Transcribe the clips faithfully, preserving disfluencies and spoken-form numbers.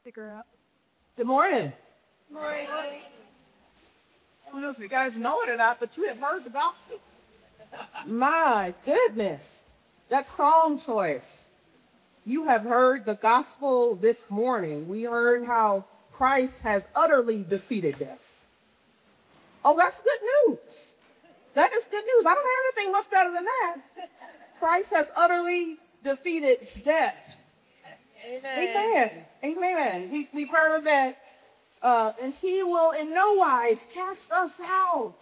Figure out. Good morning. Morning. I don't know if you guys know it or not, but you have heard the gospel. My goodness. That song choice. You have heard the gospel this morning. We heard how Christ has utterly defeated death. Oh, that's good news. That is good news. I don't have anything much better than that. Christ has utterly defeated death. Amen. Amen. We, we've heard that, uh, and he will in no wise cast us out.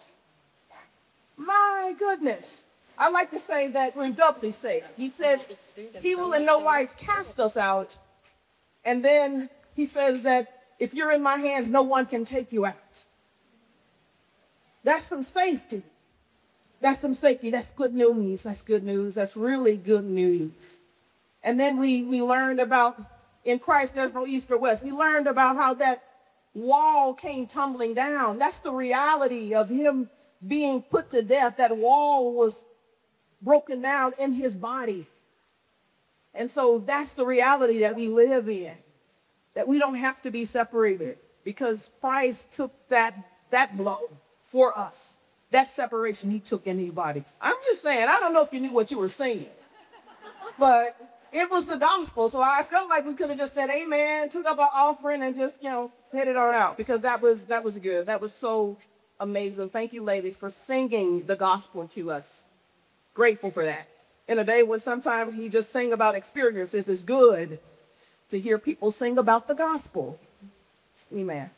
My goodness. I like to say that we're doubly safe. He said he will in no wise cast us out. And then he says that if you're in my hands, no one can take you out. That's some safety. That's some safety. That's good news. That's good news. That's really good news. And then we, we learned about in Christ, there's no east or west. We learned about how that wall came tumbling down. That's the reality of him being put to death. That wall was broken down in his body. And so that's the reality that we live in, that we don't have to be separated because Christ took that, that blow for us. That separation he took in his body. I'm just saying, I don't know if you knew what you were saying, but it was the gospel. So I felt like we could have just said amen, took up our offering and just, you know, headed on out because that was, that was good. That was so amazing. Thank you, ladies, for singing the gospel to us. Grateful for that. In a day when sometimes we just sing about experiences, it's good to hear people sing about the gospel. Amen.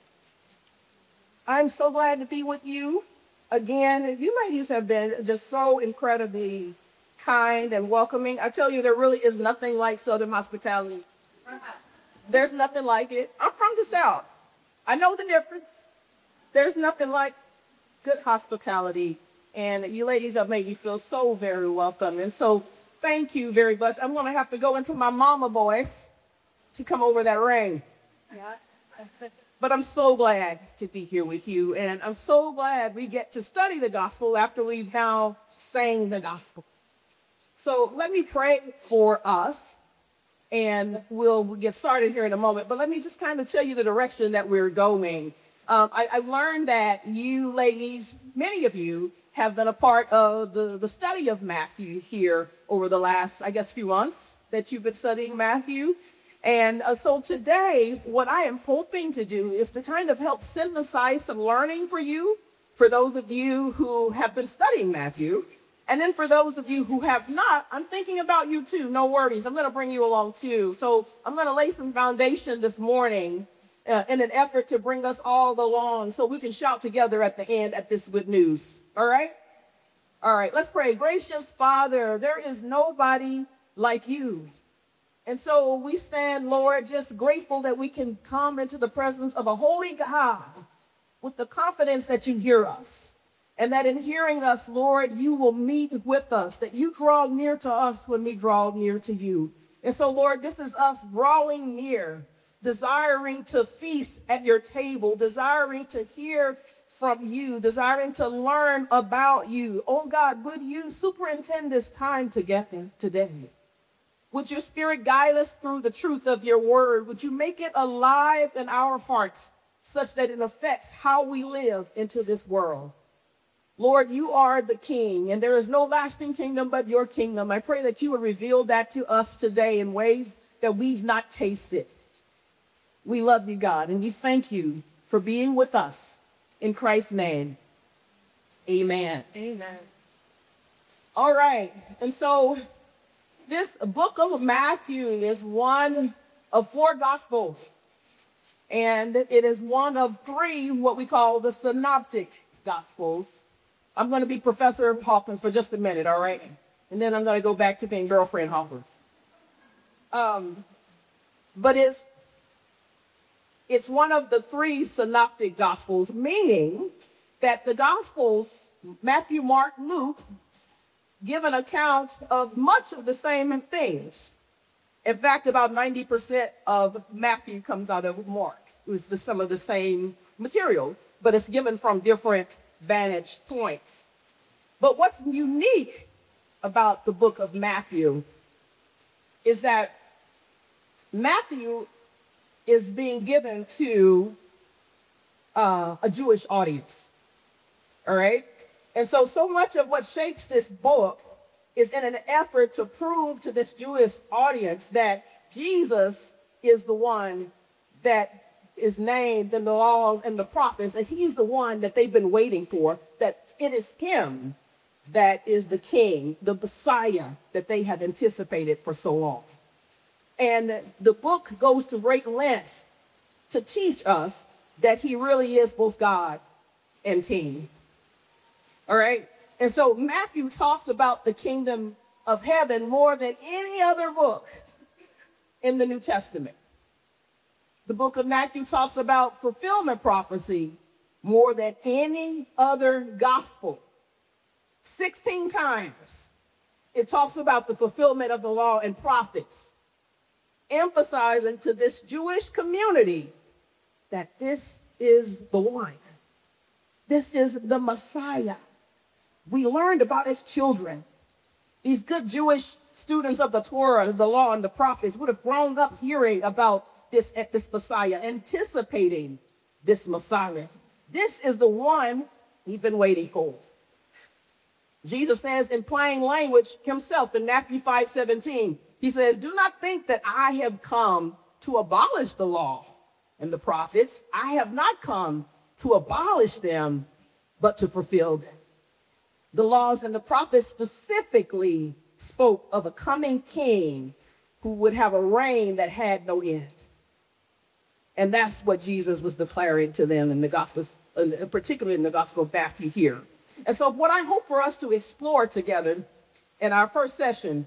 I'm so glad to be with you again. You ladies have been just so incredibly kind and welcoming. I tell you, there really is nothing like Southern hospitality. There's nothing like it. I'm from the South. I know the difference. There's nothing like good hospitality. And you ladies have made me feel so very welcome. And so thank you very much. I'm going to have to go into my mama voice to come over that ring. Yeah. But I'm so glad to be here with you. And I'm so glad we get to study the gospel after we've now sang the gospel. So let me pray for us, and we'll get started here in a moment. But let me just kind of tell you the direction that we're going. Um, I, I learned that you ladies, many of you, have been a part of the, the study of Matthew here over the last, I guess, few months that you've been studying Matthew. And uh, so today, what I am hoping to do is to kind of help synthesize some learning for you, for those of you who have been studying Matthew. And then for those of you who have not, I'm thinking about you too. No worries. I'm going to bring you along too. So I'm going to lay some foundation this morning uh, in an effort to bring us all along so we can shout together at the end at this good news. All right? All right. Let's pray. Gracious Father, there is nobody like you. And so we stand, Lord, just grateful that we can come into the presence of a holy God with the confidence that you hear us. And that in hearing us, Lord, you will meet with us, that you draw near to us when we draw near to you. And so, Lord, this is us drawing near, desiring to feast at your table, desiring to hear from you, desiring to learn about you. Oh, God, would you superintend this time together today? Would your spirit guide us through the truth of your word? Would you make it alive in our hearts such that it affects how we live into this world? Lord, you are the King, and there is no lasting kingdom but your kingdom. I pray that you would reveal that to us today in ways that we've not tasted. We love you, God, and we thank you for being with us. In Christ's name, amen. Amen. All right, and so this book of Matthew is one of four gospels, and it is one of three what we call the synoptic gospels. I'm going to be Professor Hawkins for just a minute, all right? And then I'm going to go back to being girlfriend Hawkins. Um, but it's it's one of the three synoptic gospels, meaning that the gospels, Matthew, Mark, Luke, give an account of much of the same things. In fact, about ninety percent of Matthew comes out of Mark. It was the, some of the same material, but it's given from different vantage points. But what's unique about the book of Matthew is that Matthew is being given to uh, a Jewish audience. All right. And so, so much of what shapes this book is in an effort to prove to this Jewish audience that Jesus is the one that is named in the laws and the prophets, and he's the one that they've been waiting for, that it is him that is the king, the Messiah that they have anticipated for so long. And the book goes to great lengths to teach us that he really is both God and king. All right. And so Matthew talks about the kingdom of heaven more than any other book in the New Testament. The book of Matthew talks about fulfillment prophecy more than any other gospel. sixteen times it talks about the fulfillment of the law and prophets, emphasizing to this Jewish community that this is the one. This is the Messiah. We learned about his children. These good Jewish students of the Torah, the law, and the prophets would have grown up hearing about this, this Messiah, anticipating this Messiah. This is the one we've been waiting for. Jesus says in plain language himself in Matthew five seventeen, he says, "Do not think that I have come to abolish the law and the prophets. I have not come to abolish them, but to fulfill them." The laws and the prophets specifically spoke of a coming king who would have a reign that had no end. And that's what Jesus was declaring to them in the Gospels, particularly in the Gospel of Matthew here. And so what I hope for us to explore together in our first session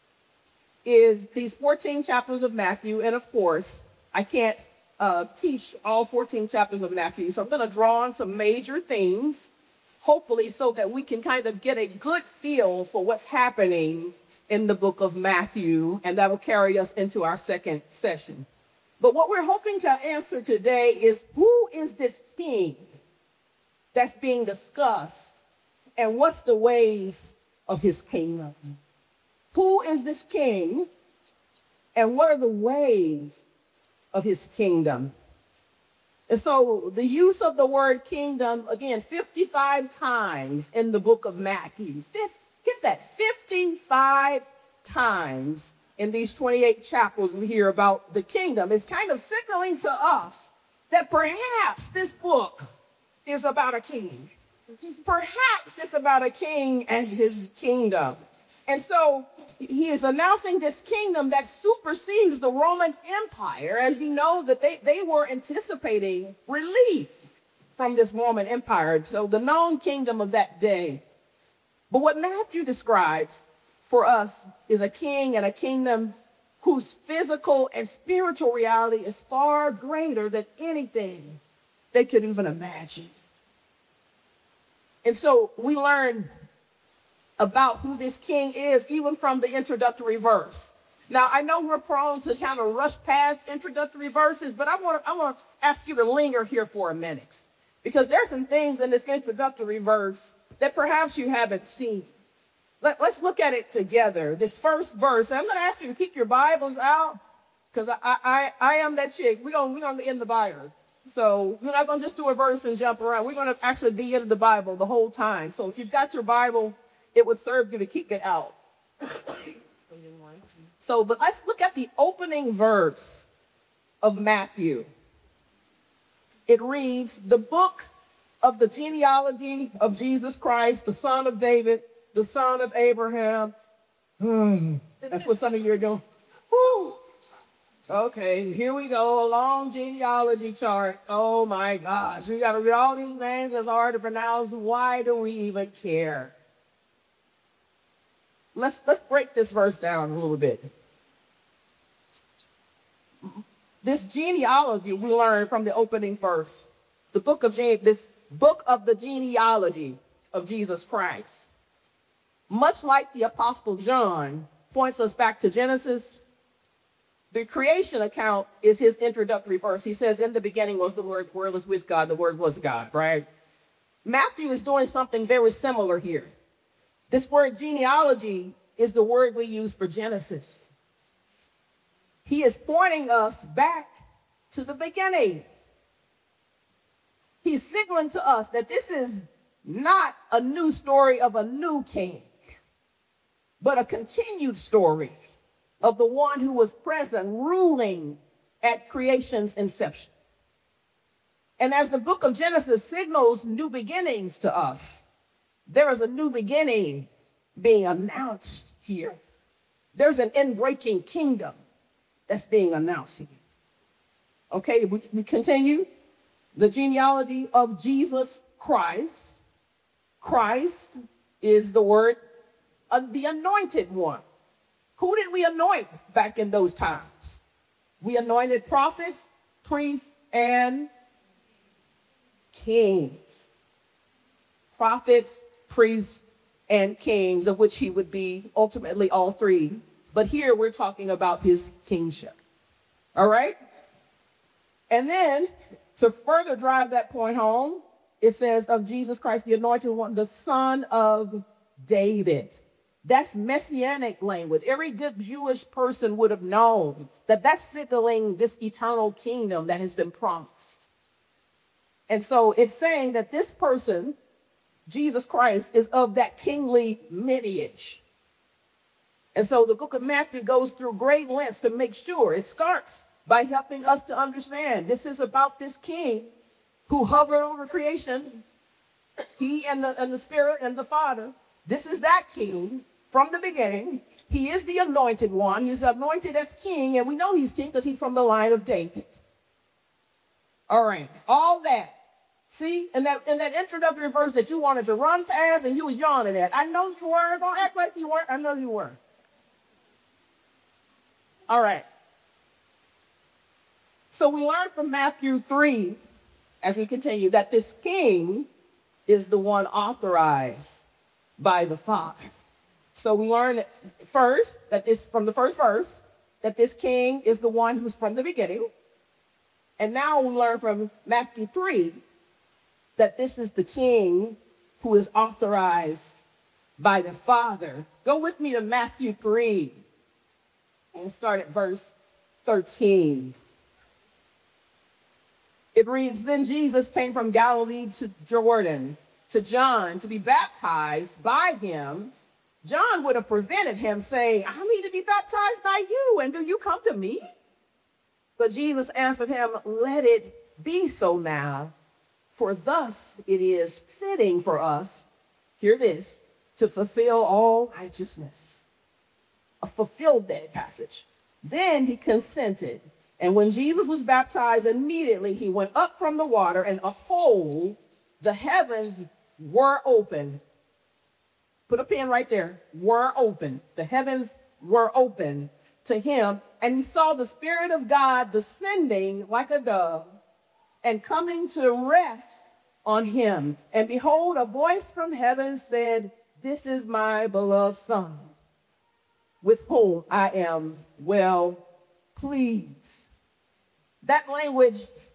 is these fourteen chapters of Matthew. And of course, I can't uh, teach all fourteen chapters of Matthew. So I'm going to draw on some major themes, hopefully so that we can kind of get a good feel for what's happening in the book of Matthew. And that will carry us into our second session. But what we're hoping to answer today is, who is this king that's being discussed, and what's the ways of his kingdom? Who is this king, and what are the ways of his kingdom? And so the use of the word kingdom, again, fifty-five times in the book of Matthew. Get that, fifty-five times in these twenty-eight chapters we hear about the kingdom. It's kind of signaling to us that perhaps this book is about a king. Perhaps it's about a king and his kingdom. And so he is announcing this kingdom that supersedes the Roman Empire. As you know, that they, they were anticipating relief from this Roman Empire. So the known kingdom of that day. But what Matthew describes for us is a king and a kingdom whose physical and spiritual reality is far greater than anything they could even imagine. And so we learn about who this king is, even from the introductory verse. Now, I know we're prone to kind of rush past introductory verses, but I want to I want to ask you to linger here for a minute, because there's some things in this introductory verse that perhaps you haven't seen. Let, let's look at it together. This first verse, I'm going to ask you to keep your Bibles out, because I, I, I am that chick. We're going we're gonna end the Bible. So we're not going to just do a verse and jump around. We're going to actually be in the Bible the whole time. So if you've got your Bible, it would serve you to keep it out. So, but let's look at the opening verse of Matthew. It reads, "The book of the genealogy of Jesus Christ, the son of David, the son of Abraham." That's what some of you are doing. Whew. Okay, here we go, a long genealogy chart. Oh my gosh, we got to read all these names that's hard to pronounce. Why do we even care? Let's, let's break this verse down a little bit. This genealogy we learn from the opening verse. The book of Gen- this book of the genealogy of Jesus Christ, much like the Apostle John, points us back to Genesis. The creation account is his introductory verse. He says, "In the beginning was the Word, the Word was with God, the Word was God," right? Matthew is doing something very similar here. This word genealogy is the word we use for Genesis. He is pointing us back to the beginning. He's signaling to us that this is not a new story of a new king, but a continued story of the one who was present, ruling at creation's inception. And as the book of Genesis signals new beginnings to us, there is a new beginning being announced here. There's an inbreaking kingdom that's being announced here. Okay, we, we continue. The genealogy of Jesus Christ. Christ is the word of the anointed one. Who did we anoint back in those times? We anointed prophets, priests, and kings. Prophets, priests, and kings, of which he would be ultimately all three. But here we're talking about his kingship. All right? And then to further drive that point home, it says of Jesus Christ, the anointed one, the son of David. That's messianic language. Every good Jewish person would have known that that's signaling this eternal kingdom that has been promised. And so it's saying that this person, Jesus Christ, is of that kingly lineage. And so the book of Matthew goes through great lengths to make sure. It starts by helping us to understand this is about this king who hovered over creation. He and the, and the Spirit and the Father. This is that king from the beginning. He is the anointed one. He's anointed as king, and we know he's king because he's from the line of David. All right, all that. See, in that, in that introductory verse that you wanted to run past and you were yawning at. I know you were. Don't act like you weren't. I know you were. All right. So we learned from Matthew three, as we continue, that this king is the one authorized by the Father. So we learn first that this, from the first verse, that this king is the one who's from the beginning. And now we learn from Matthew three that this is the king who is authorized by the Father. Go with me to Matthew three and start at verse thirteen. It reads, then Jesus came from Galilee to Jordan, to John, to be baptized by him. John would have prevented him, saying, I need to be baptized by you, and do you come to me? But Jesus answered him, let it be so now, for thus it is fitting for us, hear this, to fulfill all righteousness. A fulfilled that passage. Then he consented. And when Jesus was baptized, immediately he went up from the water, and behold, the heavens were open. Put a pin right there. Were open. The heavens were open to him, and he saw the Spirit of God descending like a dove and coming to rest on him. And behold, a voice from heaven said, this is my beloved Son, with whom I am well pleased. That language,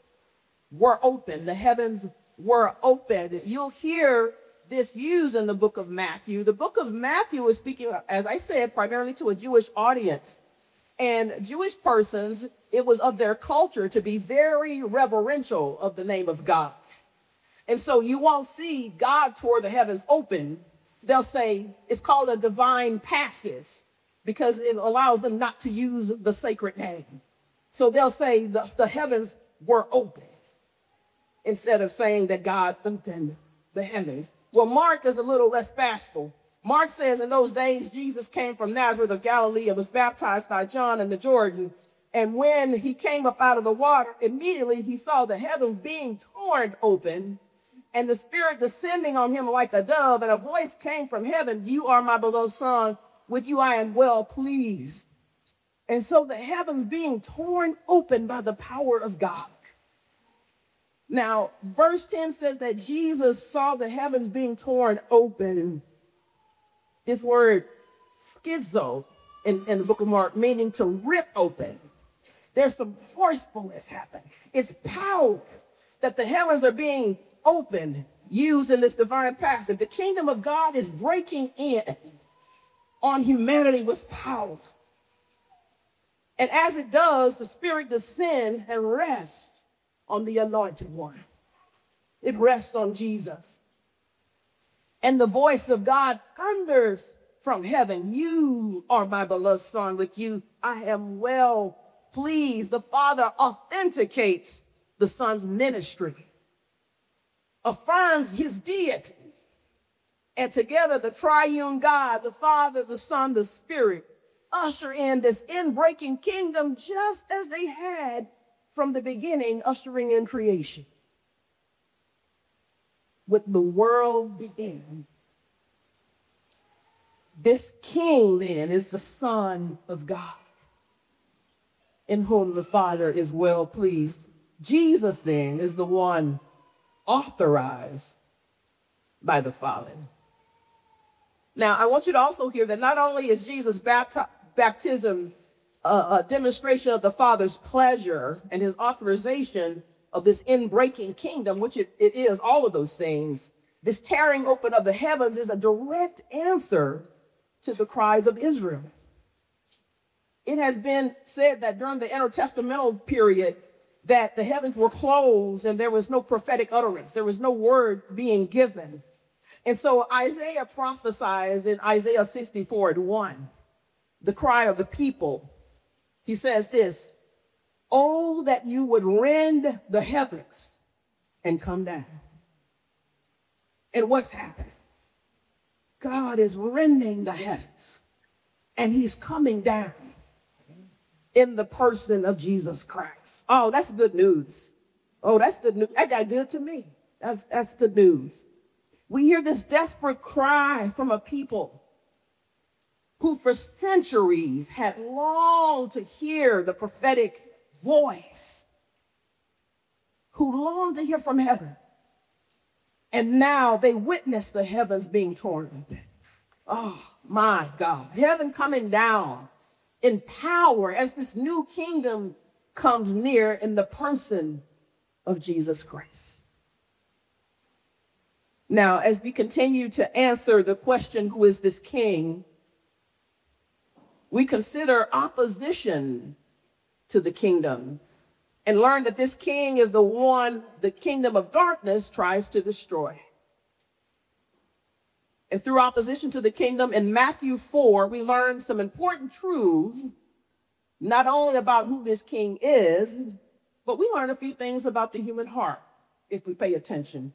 were open. The heavens were open. You'll hear this used in the book of Matthew. The book of Matthew is speaking, as I said, primarily to a Jewish audience. And Jewish persons, it was of their culture to be very reverential of the name of God. And so you won't see God toward the heavens open. They'll say it's called a divine passive because it allows them not to use the sacred name. So they'll say the, the heavens were open instead of saying that God opened the heavens. Well, Mark is a little less bashful. Mark says in those days, Jesus came from Nazareth of Galilee and was baptized by John in the Jordan. And when he came up out of the water, immediately he saw the heavens being torn open and the Spirit descending on him like a dove. And a voice came from heaven, you are my beloved Son, with you I am well pleased. And so the heavens being torn open by the power of God. Now, verse ten says that Jesus saw the heavens being torn open. This word schizo in, in the book of Mark, meaning to rip open. There's some forcefulness happening. It's power that the heavens are being opened, used in this divine passage. The kingdom of God is breaking in on humanity with power. And as it does, the Spirit descends and rests on the anointed one. It rests on Jesus. And the voice of God thunders from heaven. You are my beloved Son. With you I am well pleased. The Father authenticates the Son's ministry, affirms his deity. And together the triune God, the Father, the Son, the Spirit, usher in this inbreaking kingdom just as they had from the beginning, ushering in creation. With the world began. This king then is the Son of God, in whom the Father is well pleased. Jesus then is the one authorized by the Father. Now, I want you to also hear that not only is Jesus' bapti- baptism a, a demonstration of the Father's pleasure and his authorization of this inbreaking kingdom, which it, it is, all of those things, this tearing open of the heavens is a direct answer to the cries of Israel. It has been said that during the intertestamental period that the heavens were closed and there was no prophetic utterance. There was no word being given. And so Isaiah prophesies in Isaiah sixty-four and one, the cry of the people. He says this, "Oh, that you would rend the heavens and come down." And what's happening? God is rending the heavens and he's coming down in the person of Jesus Christ. Oh, that's good news. Oh, that's the news. That got good to me. That's, that's the news. We hear this desperate cry from a people who for centuries had longed to hear the prophetic voice, who longed to hear from heaven. And now they witness the heavens being torn open. Oh, my God. Heaven coming down in power as this new kingdom comes near in the person of Jesus Christ. Now, as we continue to answer the question, who is this king? We consider opposition to the kingdom and learn that this king is the one the kingdom of darkness tries to destroy. And through opposition to the kingdom, in Matthew four, we learn some important truths, not only about who this king is, but we learn a few things about the human heart if we pay attention.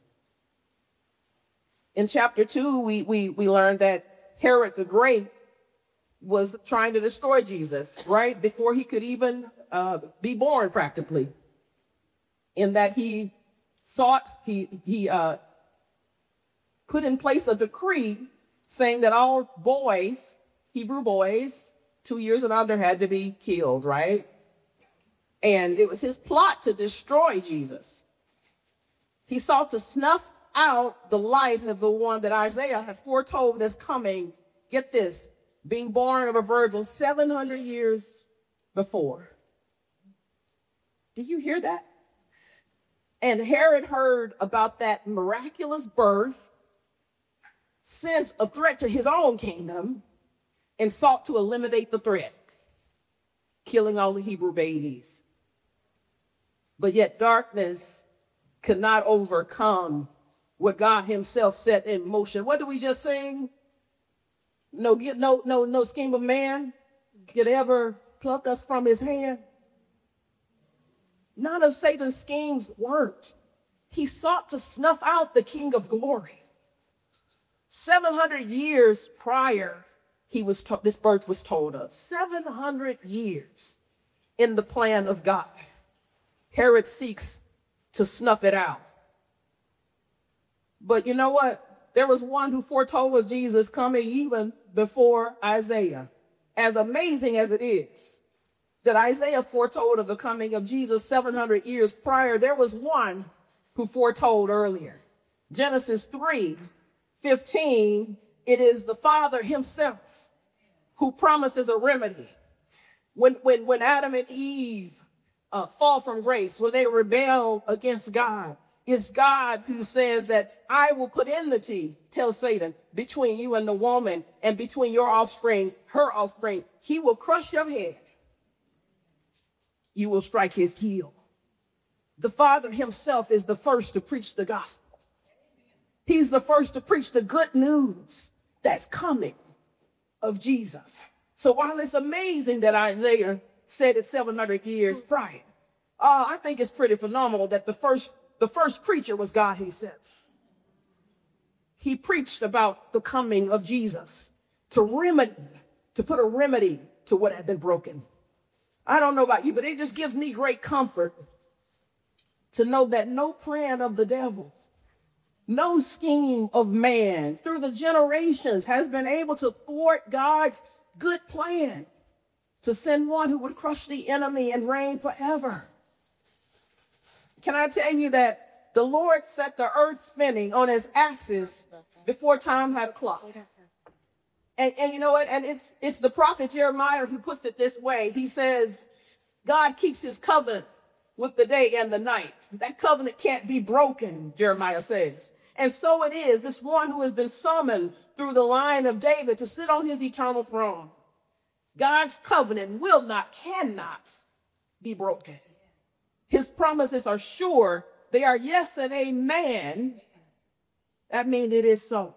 In chapter two, we, we, we learned that Herod the Great was trying to destroy Jesus, right? Before he could even uh, be born, practically. In that he sought, he, he uh, put in place a decree saying that all boys, Hebrew boys, two years and under had to be killed, right? And it was his plot to destroy Jesus. He sought to snuff out the life of the one that Isaiah had foretold as coming, get this, being born of a virgin seven hundred years before. Did you hear that? And Herod heard about that miraculous birth, sensed a threat to his own kingdom, and sought to eliminate the threat, killing all the Hebrew babies. But yet darkness could not overcome what God himself set in motion. What did we just sing? No, no, no, no scheme of man could ever pluck us from his hand. None of Satan's schemes worked. He sought to snuff out the King of Glory. seven hundred years prior, he was to- this birth was told of. seven hundred years in the plan of God. Herod seeks to snuff it out. But you know what? There was one who foretold of Jesus coming even before Isaiah. As amazing as it is that Isaiah foretold of the coming of Jesus seven hundred years prior, there was one who foretold earlier. Genesis three fifteen, it is the Father himself who promises a remedy. When, when, when Adam and Eve uh, fall from grace, when they rebel against God, it's God who says that I will put enmity, tell Satan, between you and the woman and between your offspring, her offspring. He will crush your head you will strike his heel. The Father himself is the first to preach the gospel. He's the first to preach the good news that's coming of Jesus. So while it's amazing that Isaiah said it seven hundred years prior, uh, I think it's pretty phenomenal that the first, the first preacher was God himself. He preached about the coming of Jesus to remedy, to put a remedy to what had been broken. I don't know about you, but it just gives me great comfort to know that no plan of the devil, no scheme of man through the generations has been able to thwart God's good plan to send one who would crush the enemy and reign forever. Can I tell you that the Lord set the earth spinning on his axis before time had a clock? And, and you know what? And it's, it's the prophet Jeremiah who puts it this way. He says, God keeps his covenant with the day and the night. That covenant can't be broken, Jeremiah says. And so it is, this one who has been summoned through the line of David to sit on his eternal throne. God's covenant will not, cannot be broken. His promises are sure. They are yes and amen. That means it is so.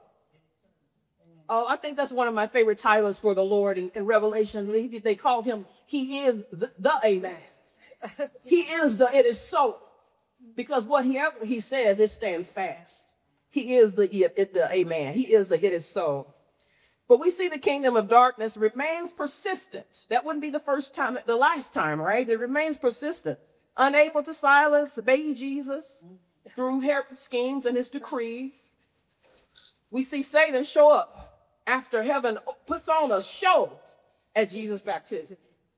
Oh, I think that's one of my favorite titles for the Lord in, in Revelation. They call him, he is the, the amen. He is the, it is so. Because whatever he says, it stands fast. He is the, it, it, the amen. He is the, it is so. But we see the kingdom of darkness remains persistent. That wouldn't be the first time, the last time, right? It remains persistent. Unable to silence baby Jesus through Herod's schemes and his decrees. We see Satan show up after heaven puts on a show at Jesus' baptism.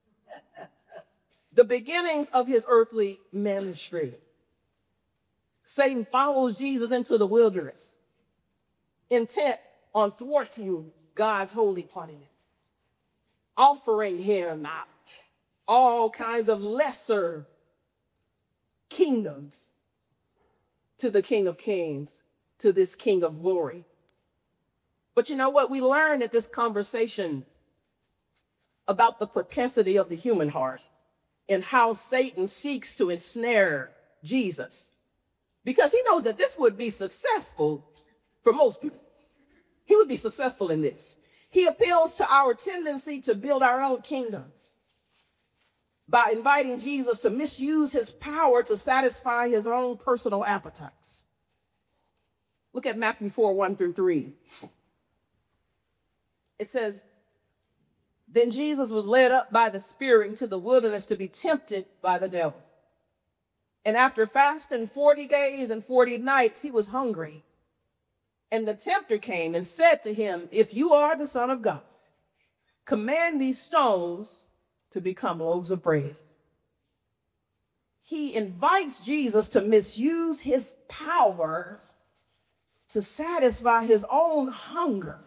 The beginnings of his earthly ministry. Satan follows Jesus into the wilderness, intent on thwarting God's holy covenant, offering him all kinds of lesser kingdoms to the King of Kings, to this King of glory. But you know what? We learned at this conversation about the propensity of the human heart and how Satan seeks to ensnare Jesus, because he knows that this would be successful for most people. He would be successful in this. He appeals to our tendency to build our own kingdoms by inviting Jesus to misuse his power to satisfy his own personal appetites. Look at Matthew four, one through three. It says, then Jesus was led up by the Spirit into the wilderness to be tempted by the devil. And after fasting forty days and forty nights, he was hungry. And the tempter came and said to him, if you are the Son of God, command these stones to become loaves of bread. He invites Jesus to misuse his power to satisfy his own hunger.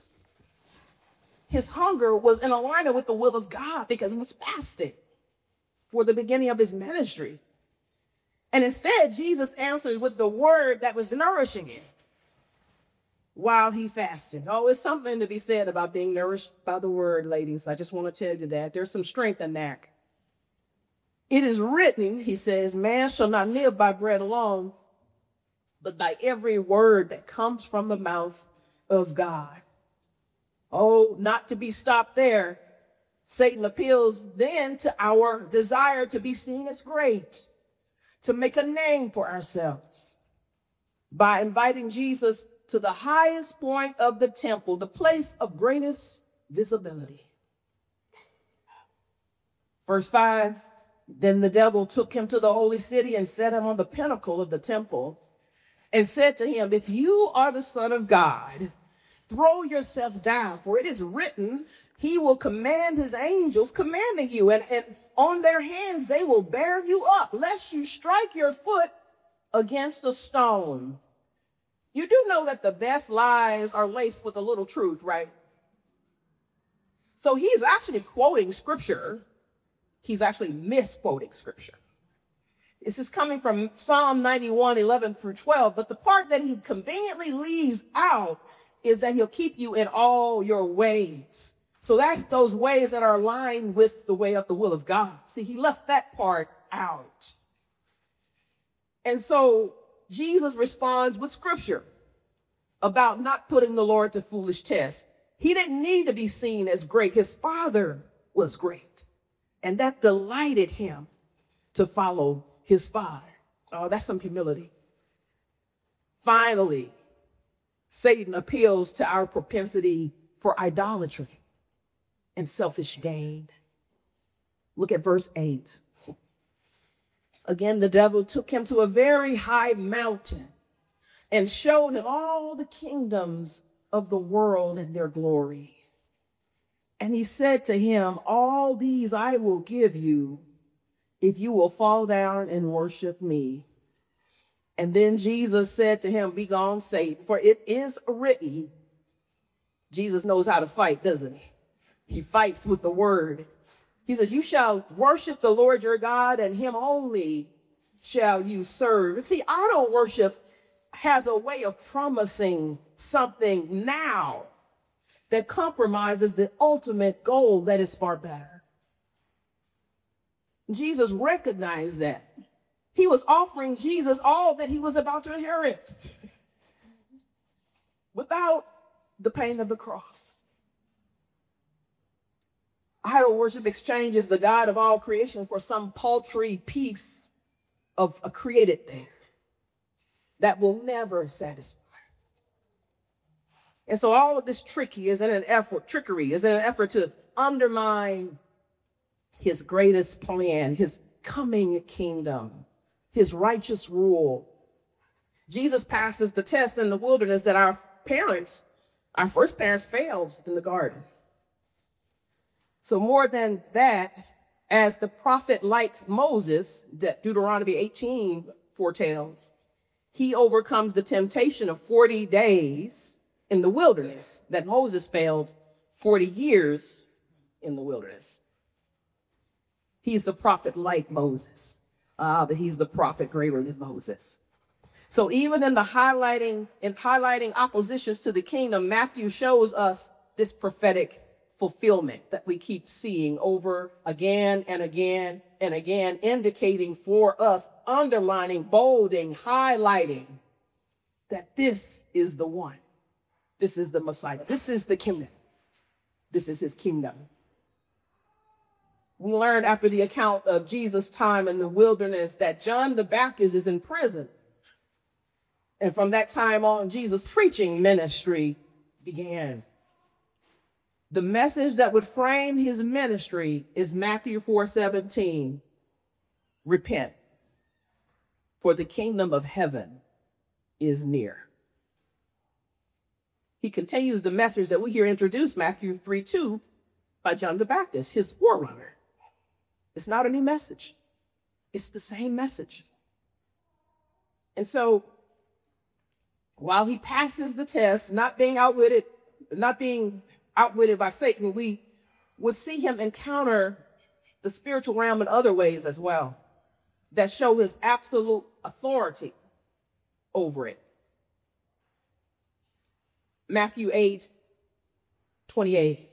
His hunger was in alignment with the will of God because he was fasting for the beginning of his ministry. And instead, Jesus answered with the word that was nourishing him while he fasted. Oh, it's something to be said about being nourished by the word, ladies. I just want to tell you that. There's some strength in that. It is written, he says, man shall not live by bread alone, but by every word that comes from the mouth of God. Oh, not to be stopped there. Satan appeals then to our desire to be seen as great, to make a name for ourselves by inviting Jesus to the highest point of the temple, the place of greatest visibility. Verse five, then the devil took him to the holy city and set him on the pinnacle of the temple and said to him, if you are the Son of God, throw yourself down, for it is written, he will command his angels commanding you, and, and on their hands they will bear you up, lest you strike your foot against a stone. You do know that the best lies are laced with a little truth, right? So he's actually quoting scripture. He's actually misquoting scripture. This is coming from Psalm ninety-one, eleven through twelve, but the part that he conveniently leaves out is that he'll keep you in all your ways. So that's those ways that are aligned with the way of the will of God. See, he left that part out. And so Jesus responds with scripture about not putting the Lord to foolish test. He didn't need to be seen as great. His Father was great, and that delighted him to follow his Father. Oh, that's some humility. Finally, Satan appeals to our propensity for idolatry and selfish gain. Look at verse eight. Again, the devil took him to a very high mountain and showed him all the kingdoms of the world and their glory. And he said to him, all these I will give you if you will fall down and worship me. And then Jesus said to him, be gone, Satan, for it is written. Jesus knows how to fight, doesn't he? He fights with the word. He says, you shall worship the Lord your God, and him only shall you serve. And see, idol worship has a way of promising something now that compromises the ultimate goal that is far better. Jesus recognized that. He was offering Jesus all that he was about to inherit without the pain of the cross. Idol worship exchanges the God of all creation for some paltry piece of a created thing that will never satisfy. And so all of this tricky is in an effort, trickery is in an effort to undermine his greatest plan, his coming kingdom, his righteous rule. Jesus passes the test in the wilderness that our parents, our first parents failed in the garden. So more than that, as the prophet like Moses, that Deuteronomy eighteen foretells, he overcomes the temptation of forty days in the wilderness that Moses failed forty years in the wilderness. He's the prophet like Moses, ah, but he's the prophet greater than Moses. So even in the highlighting in highlighting oppositions to the kingdom, Matthew shows us this prophetic fulfillment that we keep seeing over again and again and again, indicating for us, underlining, bolding, highlighting that this is the one. This is the Messiah. This is the kingdom. This is his kingdom. We learned after the account of Jesus' time in the wilderness that John the Baptist is in prison. And from that time on, Jesus' preaching ministry began. The message that would frame his ministry is Matthew four seventeen. Repent, for the kingdom of heaven is near. He continues the message that we hear introduced, Matthew three two, by John the Baptist, his forerunner. It's not a new message. It's the same message. And so while he passes the test, not being outwitted, not being outwitted by Satan, we would see him encounter the spiritual realm in other ways as well that show his absolute authority over it. Matthew eight twenty-eight.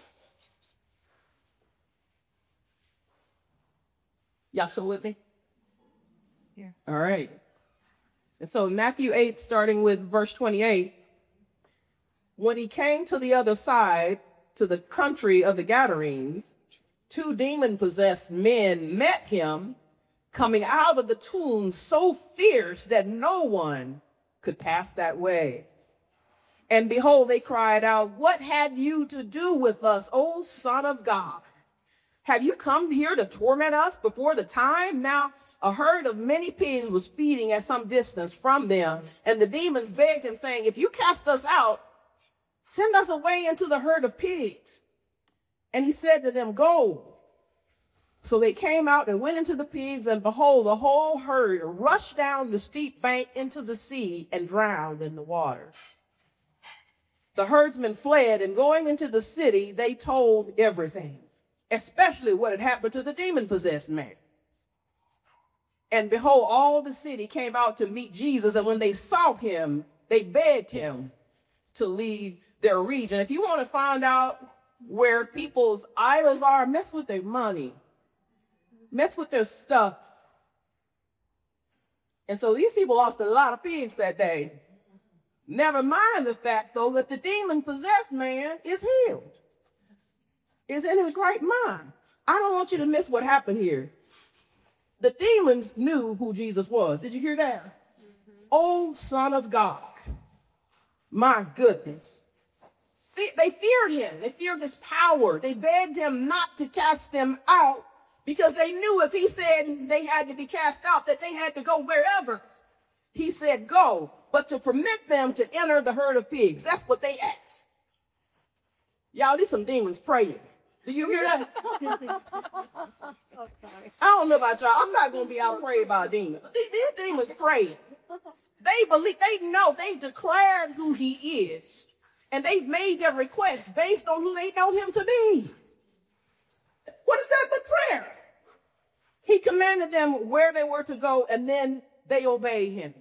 Y'all still with me? Yeah. All right. And so Matthew eight, starting with verse twenty-eight, when he came to the other side, to the country of the Gadarenes, two demon-possessed men met him coming out of the tomb so fierce that no one could pass that way. And behold, they cried out, what have you to do with us, O Son of God? Have you come here to torment us before the time? Now, a herd of many pigs was feeding at some distance from them, and the demons begged him, saying, if you cast us out, send us away into the herd of pigs. And he said to them, go. So they came out and went into the pigs, and behold, the whole herd rushed down the steep bank into the sea and drowned in the waters. The herdsmen fled, and going into the city, they told everything, especially what had happened to the demon-possessed man. And behold, all the city came out to meet Jesus, and when they saw him, they begged him to leave their region. If you want to find out where people's idols are, mess with their money, mess with their stuff. And so these people lost a lot of pigs that day. Never mind the fact, though, that the demon-possessed man is healed, is in his right mind. I don't want you to miss what happened here. The demons knew who Jesus was. Did you hear that? Mm-hmm. Oh, Son of God. My goodness. They feared him. They feared his power. They begged him not to cast them out because they knew if he said they had to be cast out, that they had to go wherever he said go, but to permit them to enter the herd of pigs. That's what they asked. Y'all, these some demons praying. Do you hear that? Oh, sorry. I don't know about y'all. I'm not going to be out praying about demons. These, these demons praying. They believe, they know, they declared who he is. And they've made their requests based on who they know him to be. What is that but prayer? He commanded them where they were to go, and then they obeyed him.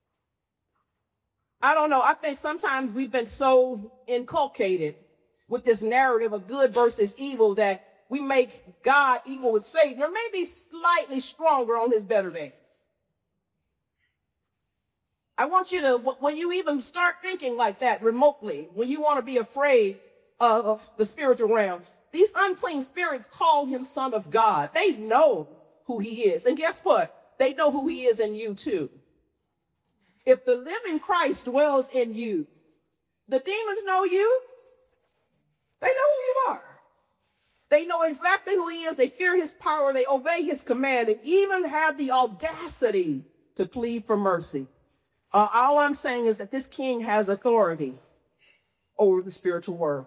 I don't know. I think sometimes we've been so inculcated with this narrative of good versus evil that we make God equal with Satan, or maybe slightly stronger on his better days. I want you to, when you even start thinking like that remotely, when you want to be afraid of the spiritual realm, these unclean spirits call him Son of God. They know who he is. And guess what? They know who he is in you too. If the living Christ dwells in you, the demons know you. They know who you are. They know exactly who he is. They fear his power. They obey his command, and even have the audacity to plead for mercy. Uh, all I'm saying is that this king has authority over the spiritual world.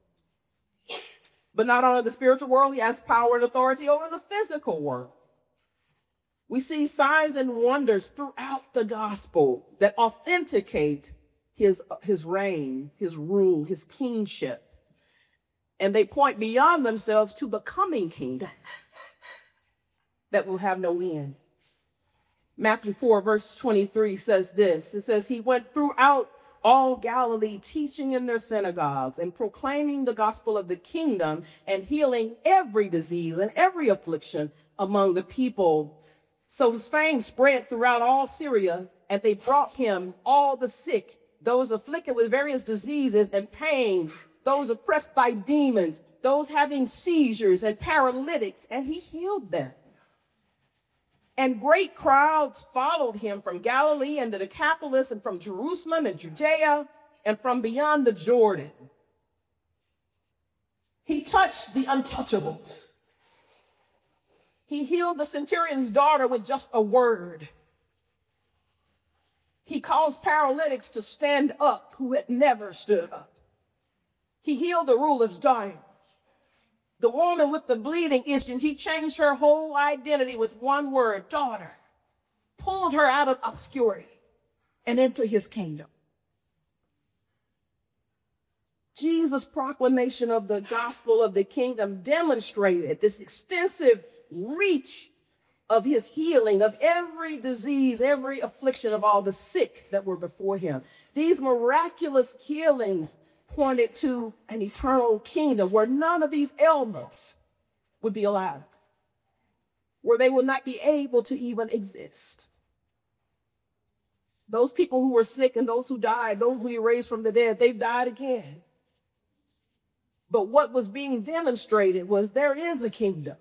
But not only the spiritual world, he has power and authority over the physical world. We see signs and wonders throughout the gospel that authenticate his, his reign, his rule, his kingship. And they point beyond themselves to becoming kingdom that will have no end. Matthew four, verse twenty-three says this. It says, he went throughout all Galilee, teaching in their synagogues and proclaiming the gospel of the kingdom and healing every disease and every affliction among the people. So his fame spread throughout all Syria, and they brought him all the sick, those afflicted with various diseases and pains, those oppressed by demons, those having seizures and paralytics, and he healed them. And great crowds followed him from Galilee and the Decapolis, and from Jerusalem and Judea, and from beyond the Jordan. He touched the untouchables. He healed the centurion's daughter with just a word. He caused paralytics to stand up who had never stood up. He healed the ruler's daughter. The woman with the bleeding issue, he changed her whole identity with one word, daughter. Pulled her out of obscurity and into his kingdom. Jesus' proclamation of the gospel of the kingdom demonstrated this extensive reach of his healing of every disease, every affliction of all the sick that were before him. These miraculous healings pointed to an eternal kingdom where none of these ailments would be allowed, where they would not be able to even exist. Those people who were sick and those who died, those who were raised from the dead, they've died again. But what was being demonstrated was there is a kingdom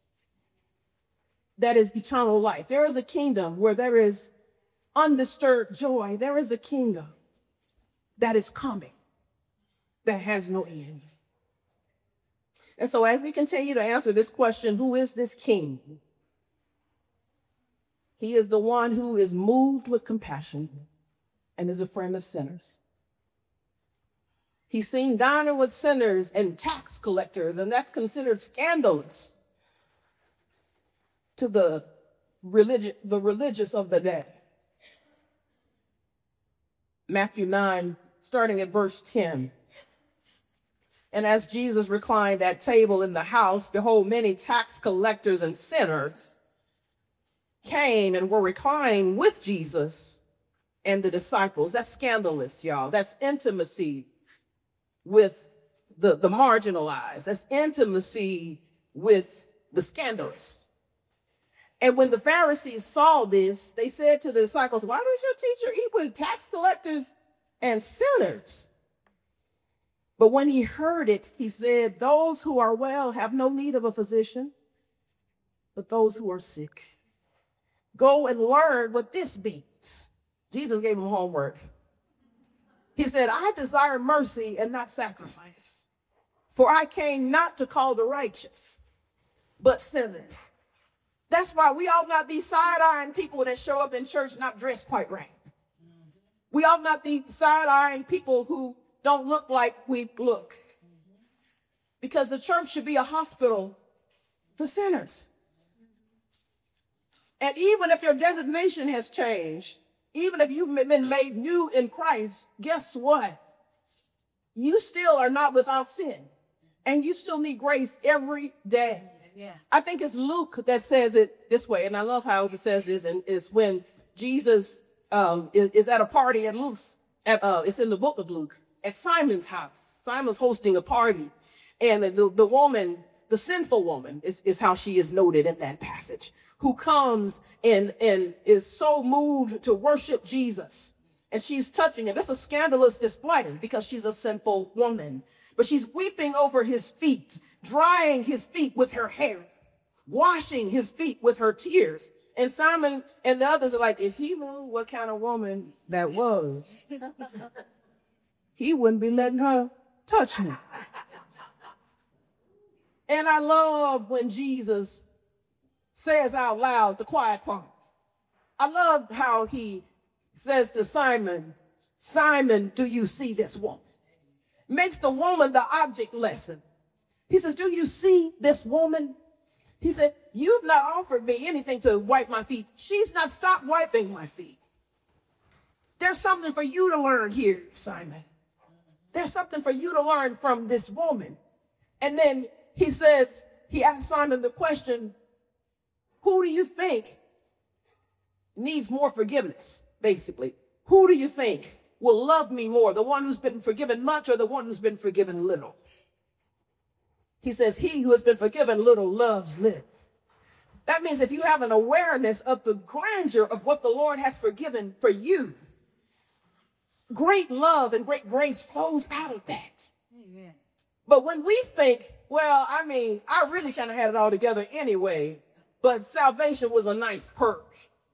that is eternal life. There is a kingdom where there is undisturbed joy. There is a kingdom that is coming, that has no end. And so as we continue to answer this question, who is this king? He is the one who is moved with compassion and is a friend of sinners. He's seen dining with sinners and tax collectors, and that's considered scandalous to the religious, the religious of the day. Matthew nine, starting at verse ten. And as Jesus reclined at table in the house, behold, many tax collectors and sinners came and were reclining with Jesus and the disciples. That's scandalous, y'all. That's intimacy with the, the marginalized. That's intimacy with the scandalous. And when the Pharisees saw this, they said to the disciples, why does your teacher eat with tax collectors and sinners? But when he heard it, he said, those who are well have no need of a physician, but those who are sick. Go and learn what this means. Jesus gave him homework. He said, I desire mercy and not sacrifice, for I came not to call the righteous, but sinners. That's why we ought not be side-eyeing people that show up in church not dressed quite right. We ought not be side-eyeing people who don't look like we look. Because the church should be a hospital for sinners. And even if your designation has changed, even if you've been made new in Christ, guess what? You still are not without sin. And you still need grace every day. Yeah. I think it's Luke that says it this way. And I love how it says this. And it's when Jesus um, is, is at a party at Luke's. At, uh, it's in the book of Luke. At Simon's house. Simon's hosting a party. And the, the woman, the sinful woman, is, is how she is noted in that passage, who comes and, and is so moved to worship Jesus. And she's touching him. It's a scandalous display because she's a sinful woman. But she's weeping over his feet, drying his feet with her hair, washing his feet with her tears. And Simon and the others are like, if he knew what kind of woman that was, he wouldn't be letting her touch me. And I love when Jesus says out loud the quiet part. I love how he says to Simon, Simon, do you see this woman? Makes the woman the object lesson. He says, do you see this woman? He said, you've not offered me anything to wipe my feet. She's not stopped wiping my feet. There's something for you to learn here, Simon. There's something for you to learn from this woman. And then he says, he asked Simon the question, who do you think needs more forgiveness, basically? Who do you think will love me more, the one who's been forgiven much or the one who's been forgiven little? He says, he who has been forgiven little loves little. That means if you have an awareness of the grandeur of what the Lord has forgiven for you, great love and great grace flows out of that. Amen. But when we think, well, I mean, I really kind of had it all together anyway, but salvation was a nice perk.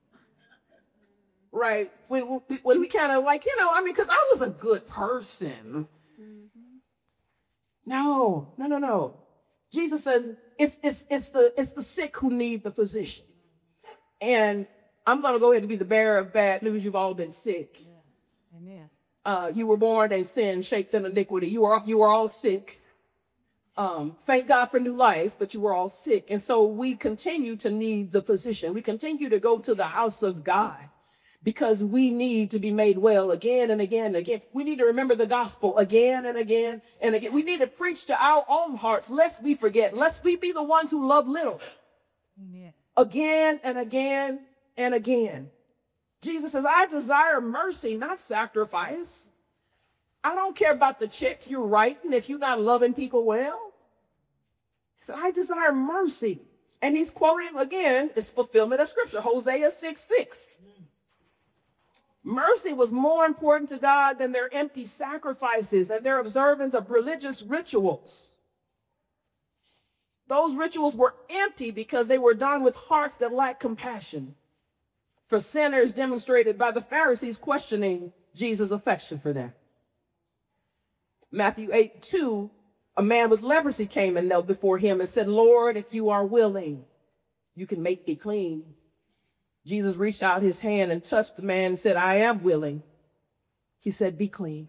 Right? When, when we kind of like, you know, I mean, because I was a good person. Mm-hmm. No, no, no, no. Jesus says it's, it's, it's, the, it's the sick who need the physician. And I'm going to go ahead and be the bearer of bad news. You've all been sick. Yeah. Amen. Uh, you were born in sin, shaped in iniquity. You were, you were all sick. Um, thank God for new life, but you were all sick. And so we continue to need the physician. We continue to go to the house of God because we need to be made well again and again and again. We need to remember the gospel again and again and again. We need to preach to our own hearts, lest we forget, lest we be the ones who love little. Amen. Again and again and again. Jesus says, I desire mercy, not sacrifice. I don't care about the check you're writing if you're not loving people well. He said, I desire mercy. And he's quoting again, it's fulfillment of scripture, Hosea six six. Mercy was more important to God than their empty sacrifices and their observance of religious rituals. Those rituals were empty because they were done with hearts that lacked compassion for sinners, demonstrated by the Pharisees questioning Jesus' affection for them. Matthew eight two, a man with leprosy came and knelt before him and said, Lord, if you are willing, you can make me clean. Jesus reached out his hand and touched the man and said, I am willing. He said, be clean.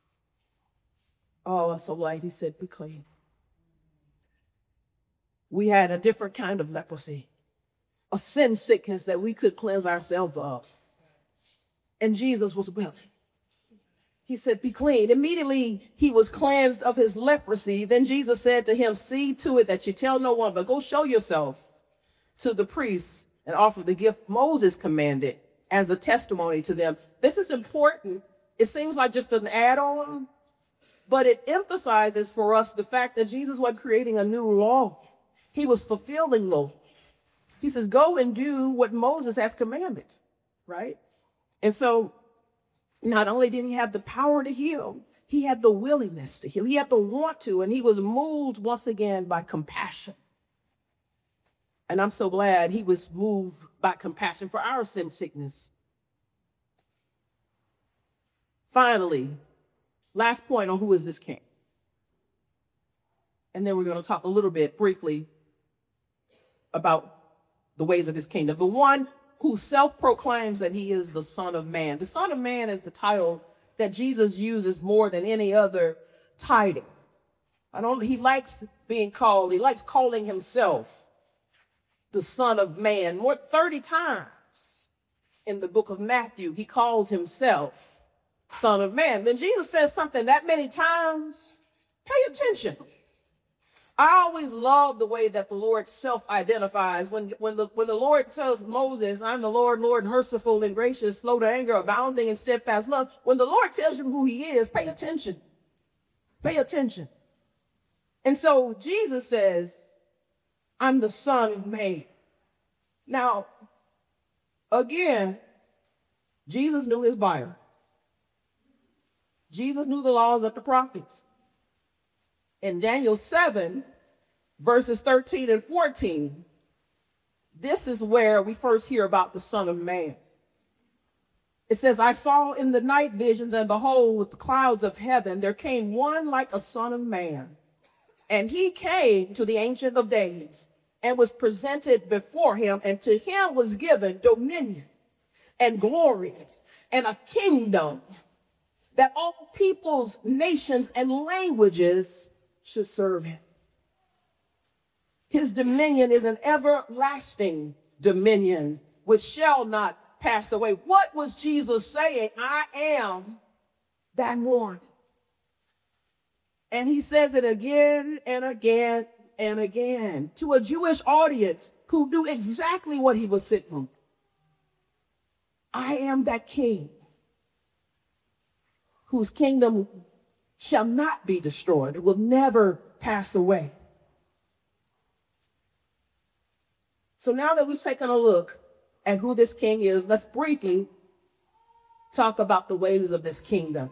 Oh, so light. He said, be clean. We had a different kind of leprosy, a sin sickness that we could cleanse ourselves of. And Jesus was willing. He said, be clean. Immediately he was cleansed of his leprosy. Then Jesus said to him, see to it that you tell no one, but go show yourself to the priests and offer the gift Moses commanded as a testimony to them. This is important. It seems like just an add-on, But it emphasizes for us the fact that Jesus wasn't creating a new law. He was fulfilling law. He says, go and do what Moses has commanded, right? And so not only did he have the power to heal, he had the willingness to heal. He had the want to, and he was moved once again by compassion. And I'm so glad he was moved by compassion for our sin sickness. Finally, last point on who is this king. And then we're going to talk a little bit briefly about the ways of this kingdom. The one who self-proclaims that he is the Son of Man. The Son of Man is the title that Jesus uses more than any other title. I don't, he likes being called, he likes calling himself the Son of Man. More than thirty times in the book of Matthew, he calls himself Son of Man. When Jesus says something that many times, pay attention. I always love the way that the Lord self-identifies. When, when, the, when the Lord tells Moses, I'm the Lord, Lord, merciful and gracious, slow to anger, abounding in steadfast love. When the Lord tells you who he is, pay attention. Pay attention. And so Jesus says, I'm the Son of Man. Now, again, Jesus knew his Bible. Jesus knew the laws of the prophets. In Daniel seven, verses thirteen and fourteen, this is where we first hear about the Son of Man. It says, I saw in the night visions, and behold, with the clouds of heaven, there came one like a son of man. And he came to the Ancient of Days and was presented before him, and to him was given dominion and glory and a kingdom that all peoples, nations, and languages should serve him. His dominion is an everlasting dominion which shall not pass away. What was Jesus saying? I am that one. And he says it again and again and again to a Jewish audience who knew exactly what he was saying. I am that king whose kingdom shall not be destroyed. It will never pass away. So now that we've taken a look at who this king is, let's briefly talk about the ways of this kingdom.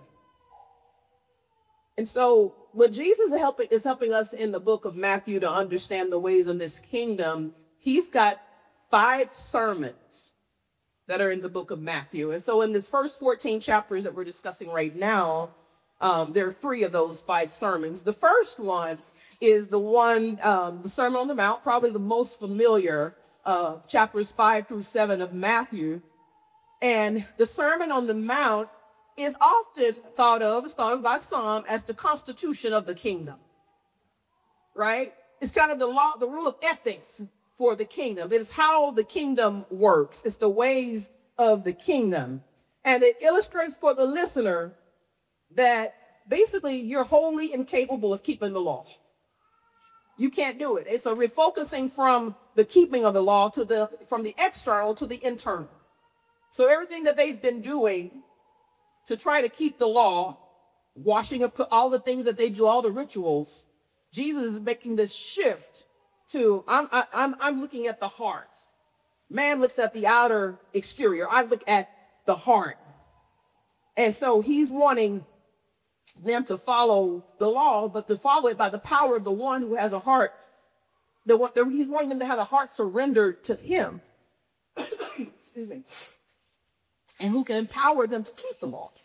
And so when Jesus is helping, is helping us in the book of Matthew to understand the ways of this kingdom, he's got five sermons that are in the book of Matthew. And so in this first fourteen chapters that we're discussing right now, um, there are three of those five sermons. The first one is the one, um, the Sermon on the Mount, probably the most familiar, uh, chapters five through seven of Matthew. And the Sermon on the Mount is often thought of, is thought of by some as the constitution of the kingdom, right? It's kind of the law, the rule of ethics for the kingdom. It is how the kingdom works. It's the ways of the kingdom. And it illustrates for the listener that basically you're wholly incapable of keeping the law. You can't do it. It's a refocusing from the keeping of the law to the, from the external to the internal. So everything that they've been doing to try to keep the law, washing up all the things that they do, all the rituals, Jesus is making this shift to, I'm, I, I'm, I'm looking at the heart. Man looks at the outer exterior. I look at the heart. And so he's wanting them to follow the law, but to follow it by the power of the one who has a heart. The one, the, he's wanting them to have a heart surrendered to him. Excuse me. And who can empower them to keep the law.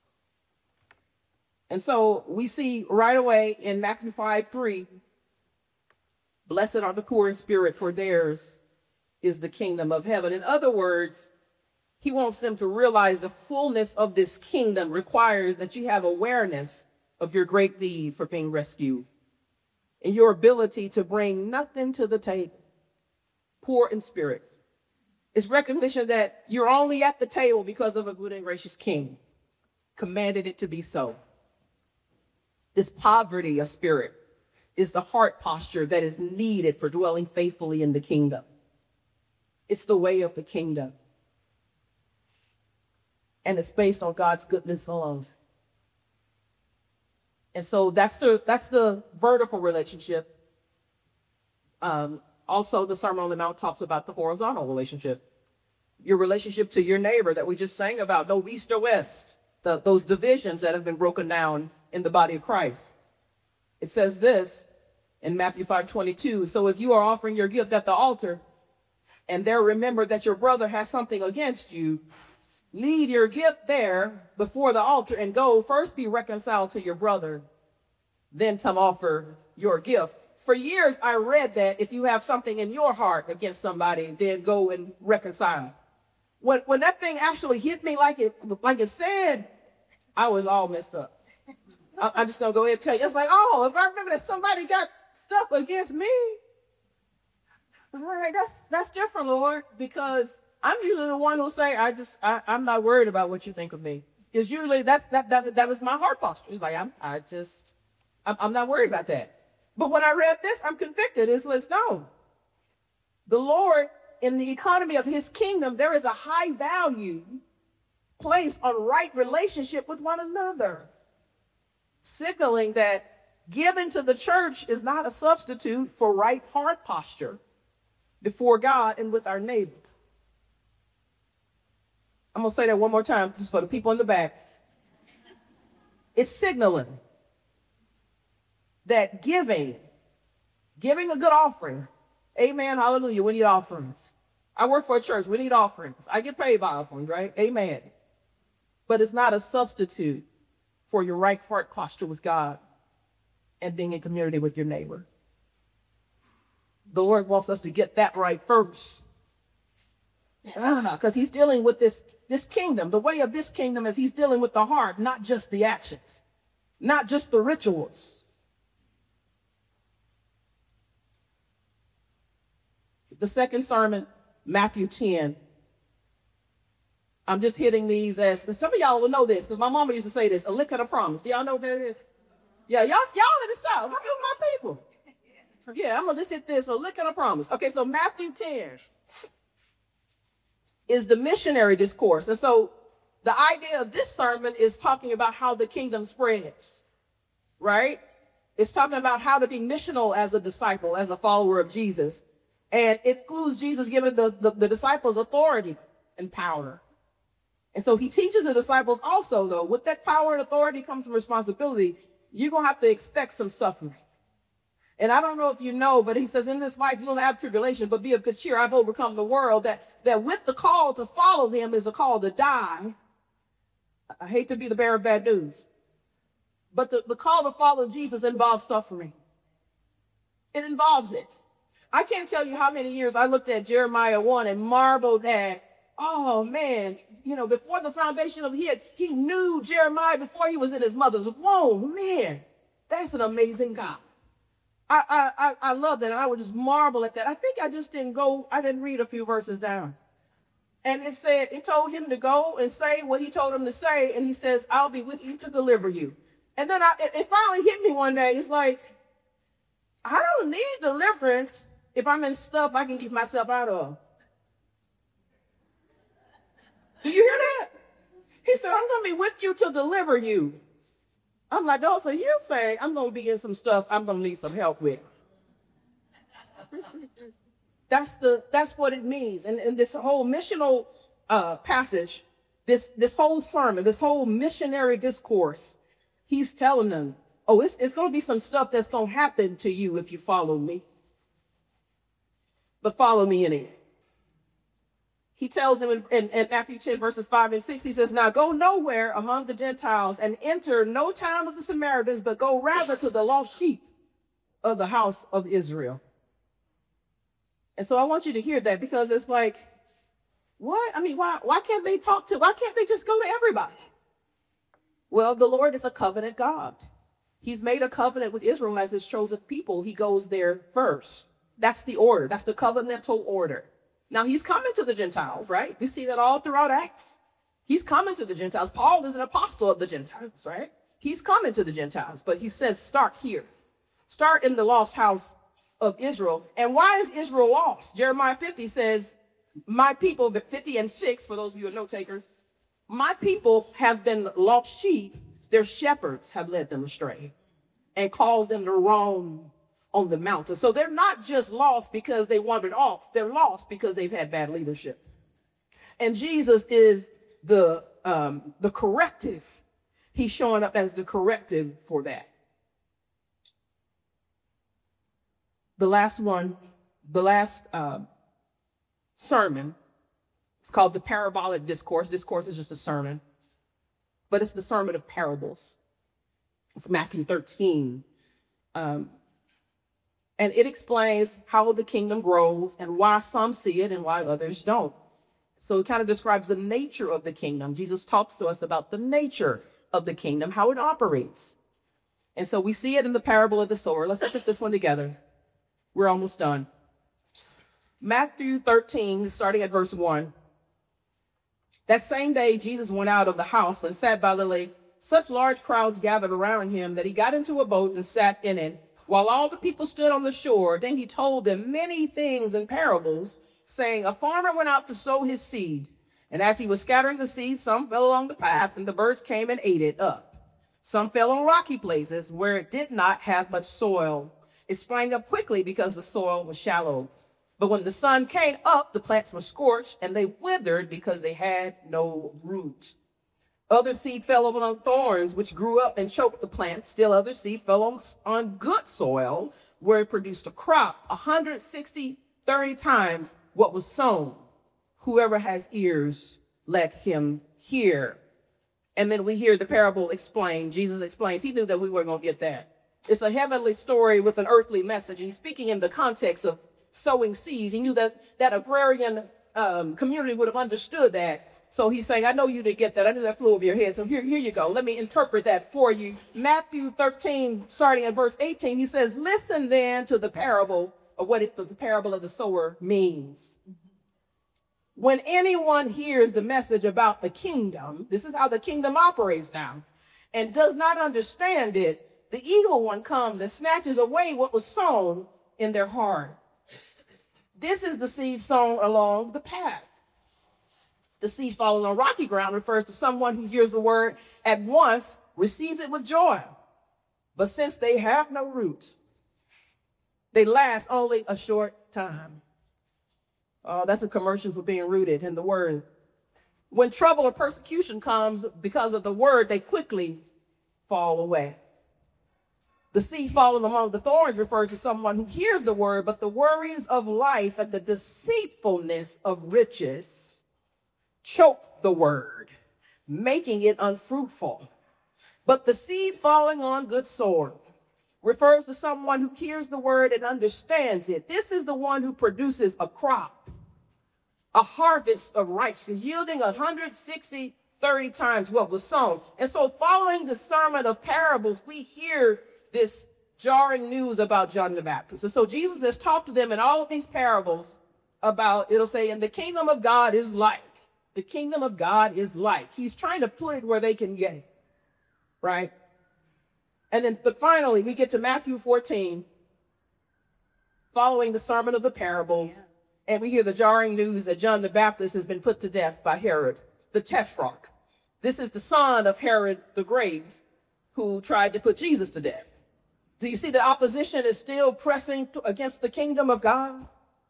And so we see right away in Matthew five three, blessed are the poor in spirit, for theirs is the kingdom of heaven. In other words, he wants them to realize the fullness of this kingdom requires that you have awareness of your great need for being rescued and your ability to bring nothing to the table, poor in spirit. It's recognition that you're only at the table because of a good and gracious king commanded it to be so. This poverty of spirit is the heart posture that is needed for dwelling faithfully in the kingdom. It's the way of the kingdom. And it's based on God's goodness alone. And so that's the that's the vertical relationship. Um, also, the Sermon on the Mount talks about the horizontal relationship, your relationship to your neighbor that we just sang about, no east or west, the, those divisions that have been broken down in the body of Christ. It says this in Matthew five twenty-two. So if you are offering your gift at the altar and there remember that your brother has something against you, leave your gift there before the altar and go first be reconciled to your brother, then come offer your gift. For years, I read that if you have something in your heart against somebody, then go and reconcile. When, when that thing actually hit me like it, like it said, I was all messed up. I, I'm just going to go ahead and tell you. It's like, oh, if I remember that somebody got stuff against me, all right, that's, that's different, Lord, because I'm usually the one who'll say, I just, I, I'm not worried about what you think of me. Because usually that's, that, that, that was my heart posture. It's like, I'm, I just, I'm, I'm not worried about that. But when I read this, I'm convicted. It's like, no. The Lord, in the economy of his kingdom, there is a high value placed on right relationship with one another, signaling that giving to the church is not a substitute for right heart posture before God and with our neighbor. I'm going to say that one more time. This is for the people in the back. It's signaling that giving, giving a good offering, amen, hallelujah, we need offerings. I work for a church, we need offerings. I get paid by offerings, right? Amen. But it's not a substitute for your right heart posture with God and being in community with your neighbor. The Lord wants us to get that right first. Because he's dealing with this, this kingdom. The way of this kingdom is he's dealing with the heart, not just the actions, not just the rituals. The second sermon, Matthew ten. I'm just hitting these as, some of y'all will know this, because my mama used to say this, a lick of the promise. Do y'all know what that is? Yeah, y'all, y'all in the South. How many of my people? Yeah, I'm going to just hit this, a lick of the promise. Okay, so Matthew ten is the missionary discourse. And so the idea of this sermon is talking about how the kingdom spreads, right? It's talking about how to be missional as a disciple, as a follower of Jesus. And it includes Jesus giving the, the, the disciples authority and power. And so he teaches the disciples also, though, with that power and authority comes some responsibility. You're going to have to expect some suffering. And I don't know if you know, but he says, in this life, you'll have tribulation, but be of good cheer. I've overcome the world. That, that with the call to follow him is a call to die. I hate to be the bearer of bad news, but the, the call to follow Jesus involves suffering. It involves it. I can't tell you how many years I looked at Jeremiah one and marveled at, oh man, you know, before the foundation of the earth, he knew Jeremiah before he was in his mother's womb. Man, that's an amazing God. I, I, I, I love that. And I would just marvel at that. I think I just didn't go, I didn't read a few verses down. And it said, it told him to go and say what he told him to say. And he says, I'll be with you to deliver you. And then I, it, it finally hit me one day. It's like, I don't need deliverance if I'm in stuff I can keep myself out of. Do you hear that? He said, I'm going to be with you to deliver you. I'm like, oh, so you say I'm going to be in some stuff I'm going to need some help with. That's the that's what it means. And, and this whole missional uh, passage, this, this whole sermon, this whole missionary discourse, he's telling them, oh, it's, it's going to be some stuff that's going to happen to you if you follow me. But follow me anyway. He tells them in, in, in Matthew ten, verses five and six, he says, now go nowhere among the Gentiles and enter no town of the Samaritans, but go rather to the lost sheep of the house of Israel. And so I want you to hear that, because it's like, what? I mean, why, why can't they talk to, why can't they just go to everybody? Well, the Lord is a covenant God. He's made a covenant with Israel as his chosen people. He goes there first. That's the order. That's the covenantal order. Now, he's coming to the Gentiles, right? We see that all throughout Acts. He's coming to the Gentiles. Paul is an apostle of the Gentiles, right? He's coming to the Gentiles, but he says, start here. Start in the lost house of Israel. And why is Israel lost? Jeremiah fifty says, my people, fifty and six, for those of you who are note takers, my people have been lost sheep. Their shepherds have led them astray. and caused them to roam on the mountain. So they're not just lost because they wandered off. They're lost because they've had bad leadership. And Jesus is the, um, the corrective. He's showing up as the corrective for that. The last one, the last uh, sermon, it's called the parabolic discourse. Discourse is just a sermon, but it's the sermon of parables. It's Matthew thirteen. Um, and it explains how the kingdom grows and why some see it and why others don't. So it kind of describes the nature of the kingdom. Jesus talks to us about the nature of the kingdom, how it operates. And so we see it in the parable of the sower. Let's look at this one together. We're almost done. Matthew thirteen, starting at verse one. That same day, Jesus went out of the house and sat by the lake. Such large crowds gathered around him that he got into a boat and sat in it, while all the people stood on the shore. Then he told them many things in parables, saying, a farmer went out to sow his seed. And as he was scattering the seed, some fell along the path, and the birds came and ate it up. Some fell on rocky places where it did not have much soil. It sprang up quickly because the soil was shallow. But when the sun came up, the plants were scorched, and they withered because they had no root. Other seed fell on thorns, which grew up and choked the plant. Still other seed fell on, on good soil, where it produced a crop, one hundred sixty, thirty times what was sown. Whoever has ears, let him hear. And then we hear the parable explained. Jesus explains. He knew that we weren't going to get that. It's a heavenly story with an earthly message. And he's speaking in the context of sowing seeds. He knew that that agrarian um, community would have understood that. So he's saying, I know you didn't get that. I knew that flew over your head. So here, here you go. Let me interpret that for you. Matthew thirteen, starting at verse eighteen, he says, listen then to the parable of what it, the parable of the sower means. When anyone hears the message about the kingdom, this is how the kingdom operates now, and does not understand it, the evil one comes and snatches away what was sown in their heart. This is the seed sown along the path. The seed falling on rocky ground refers to someone who hears the word at once, receives it with joy. But since they have no root, they last only a short time. Oh, that's a commercial for being rooted in the word. When trouble or persecution comes because of the word, they quickly fall away. The seed falling among the thorns refers to someone who hears the word, but the worries of life and the deceitfulness of riches choke the word, making it unfruitful. But the seed falling on good soil refers to someone who hears the word and understands it. This is the one who produces a crop, a harvest of righteousness, yielding one hundred sixty, thirty times what was sown. And so following the sermon of parables, we hear this jarring news about John the Baptist. And so Jesus has talked to them in all of these parables about, it'll say, and the kingdom of God is like. The kingdom of God is like. He's trying to put it where they can get it, right? And then, but finally, we get to Matthew fourteen, following the sermon of the parables, and we hear the jarring news that John the Baptist has been put to death by Herod, the Tetrarch. This is the son of Herod the Great, who tried to put Jesus to death. Do you see the opposition is still pressing to, against the kingdom of God?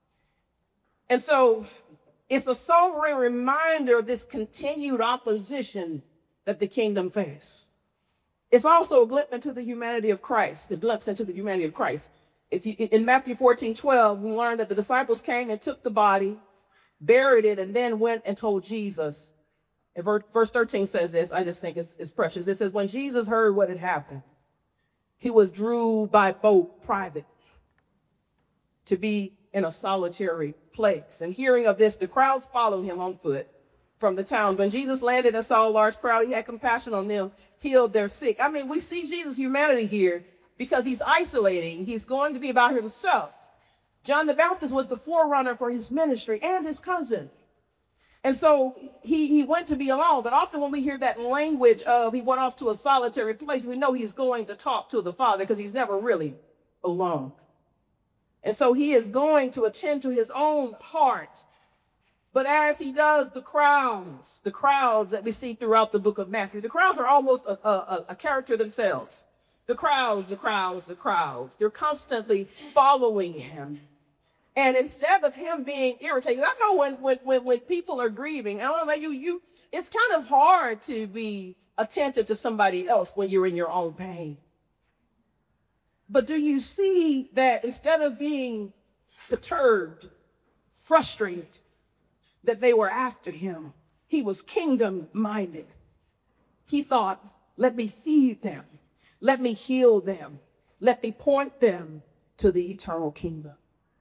And so it's a sobering reminder of this continued opposition that the kingdom faces. It's also a glimpse into the humanity of Christ, a glimpse into the humanity of Christ. If you, in Matthew fourteen, twelve, we learn that the disciples came and took the body, buried it, and then went and told Jesus. And verse thirteen says this, I just think it's, it's precious. It says, when Jesus heard what had happened, he withdrew by boat private to be in a solitary place. And hearing of this, the crowds followed him on foot from the towns. When Jesus landed and saw a large crowd, he had compassion on them, healed their sick. I mean, we see Jesus' humanity here because he's isolating. He's going to be about himself. John the Baptist was the forerunner for his ministry and his cousin. And so he, he went to be alone. But often when we hear that language of he went off to a solitary place, we know he's going to talk to the Father because he's never really alone. And so he is going to attend to his own heart. But as he does, the crowds, the crowds that we see throughout the book of Matthew, the crowds are almost a, a, a character themselves. The crowds, the crowds, the crowds. They're constantly following him. And instead of him being irritated, I know when when when, when people are grieving, I don't know about you, you it's kind of hard to be attentive to somebody else when you're in your own pain. But do you see that instead of being perturbed, frustrated, that they were after him, he was kingdom minded. He thought, let me feed them. Let me heal them. Let me point them to the eternal kingdom.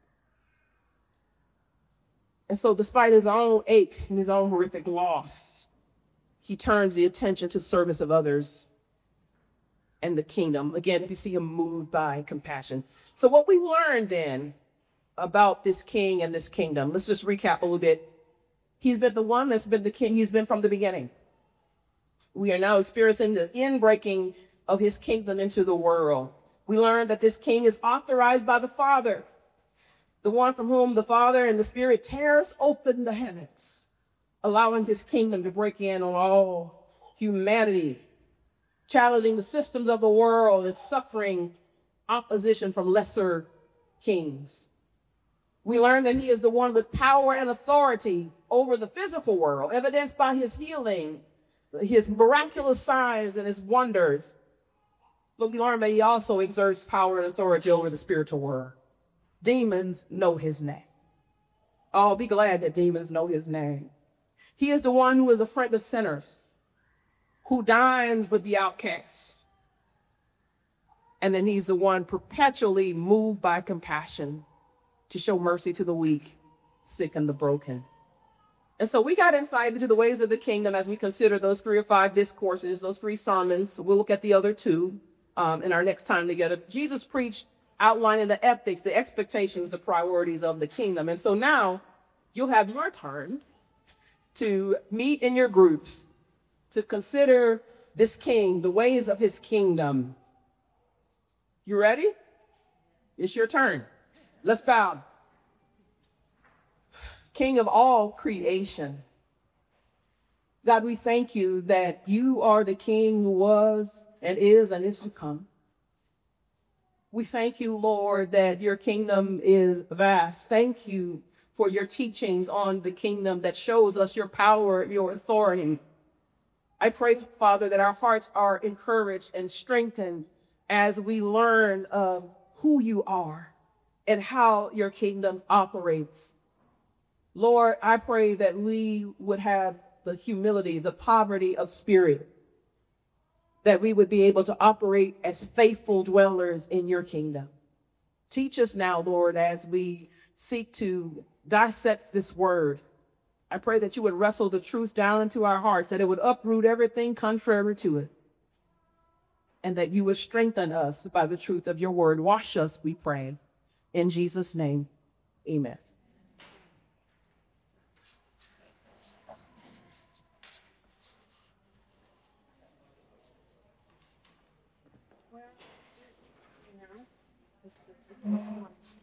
And so despite his own ache and his own horrific loss, he turns the attention to service of others and the kingdom. Again, we see him moved by compassion. So what we learned then about this king and this kingdom, let's just recap a little bit. He's been the one that's been the king. He's been from the beginning. We are now experiencing the inbreaking of his kingdom into the world. We learned that this king is authorized by the Father, the one from whom the Father and the Spirit tears open the heavens, allowing his kingdom to break in on all humanity, challenging the systems of the world and suffering opposition from lesser kings. We learn that he is the one with power and authority over the physical world, evidenced by his healing, his miraculous signs and his wonders. But we learn that he also exerts power and authority over the spiritual world. Demons know his name. Oh, be glad that demons know his name. He is the one who is a friend of sinners, who dines with the outcasts. And then he's the one perpetually moved by compassion to show mercy to the weak, sick, and the broken. And so we got insight into the ways of the kingdom as we consider those three or five discourses, those three sermons. We'll look at the other two um, in our next time together. Jesus preached outlining the ethics, the expectations, the priorities of the kingdom. And so now you'll have your turn to meet in your groups to consider this king, the ways of his kingdom. You ready? It's your turn. Let's bow. King of all creation, God, we thank you that you are the King who was and is and is to come. We thank you, Lord, that your kingdom is vast. Thank you for your teachings on the kingdom that shows us your power, your authority. I pray, Father, that our hearts are encouraged and strengthened as we learn of who you are and how your kingdom operates. Lord, I pray that we would have the humility, the poverty of spirit, that we would be able to operate as faithful dwellers in your kingdom. Teach us now, Lord, as we seek to dissect this word. I pray that you would wrestle the truth down into our hearts, that it would uproot everything contrary to it, and that you would strengthen us by the truth of your word. Wash us, we pray. In Jesus' name, amen. Well, you know, it's the-